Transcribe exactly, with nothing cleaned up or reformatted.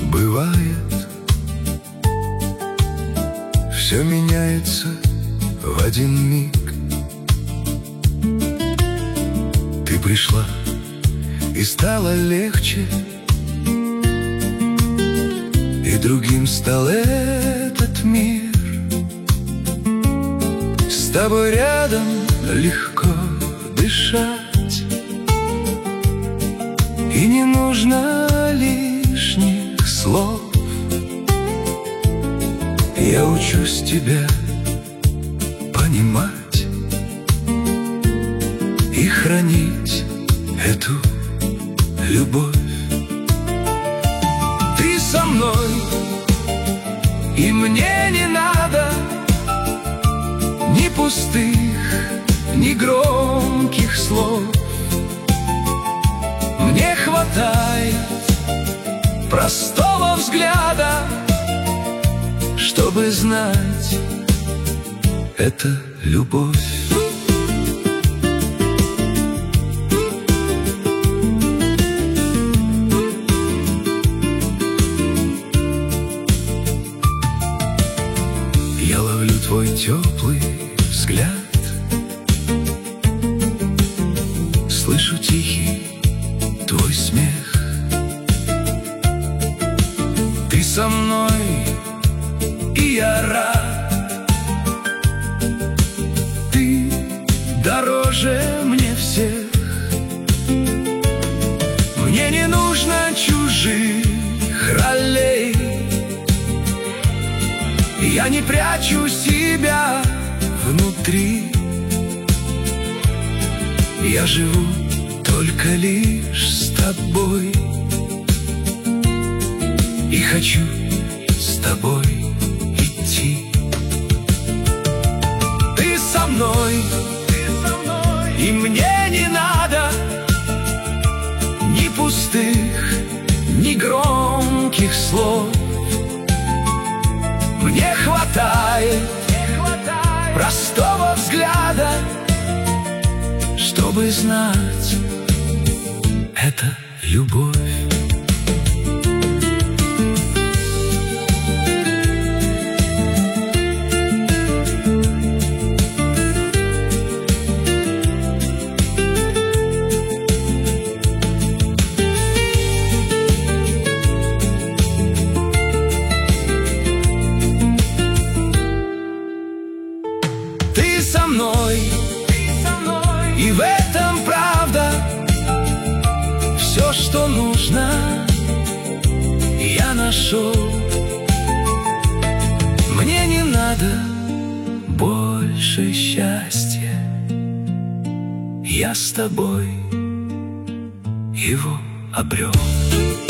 бывает, все меняется в один миг. Ты пришла, и стало легче, и другим стал этот мир. С тобой рядом легко дышать, и не нужно лишних слов. Я учусь тебя понимать и хранить эту любовь. Ты со мной, и мне не надо ни пустых, ни громких слов. Мне хватает простого взгляда, чтобы знать, это любовь. Я ловлю твой теплый взгляд, слышу тихий твой смех. Ты со мной, и я рад. Ты дороже мне всех. Мне не нужно чужих ролей. Я не прячу себя внутри. Я живу только лишь с тобой, и хочу с тобой идти. Ты со мной, и мне не надо ни пустых, ни громких слов. Мне хватает простого взгляда, чтобы знать, это любовь. Ты со мной, и в этом правда. Все, что нужно, я нашел. Мне не надо больше счастья. Я с тобой его обрел.